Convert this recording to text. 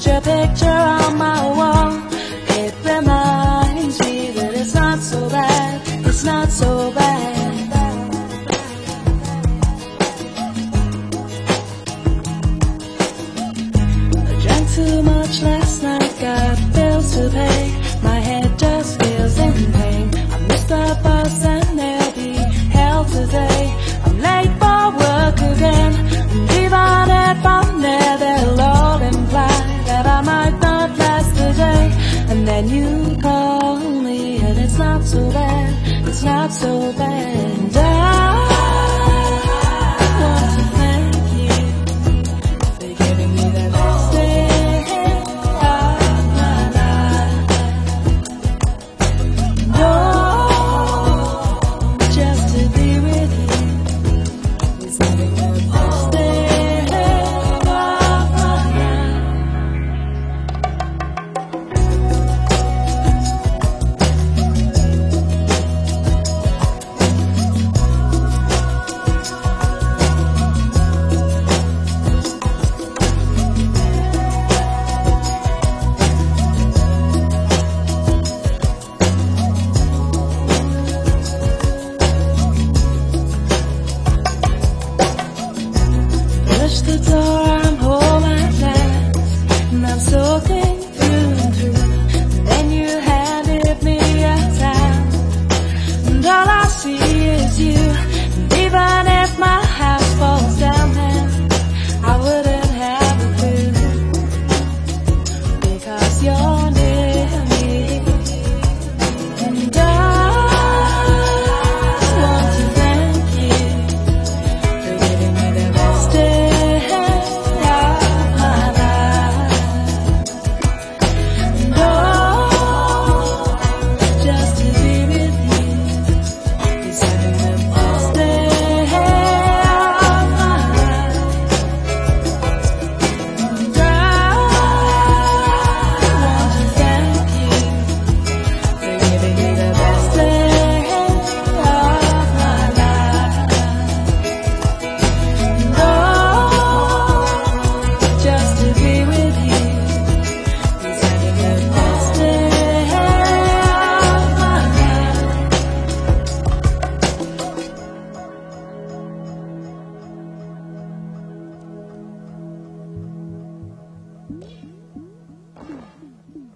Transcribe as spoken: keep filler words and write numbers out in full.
put your picture on my wall. It reminds me that it's not so bad, it's not so bad. I drank too much last night, got bills to pay. My head just feels in pain. I missed the bus and there'll be hell today. I'm late for work again, and even if I'm there, they'll all imply that I might not last the day. And then you call me and it's not so bad, it's not so bad.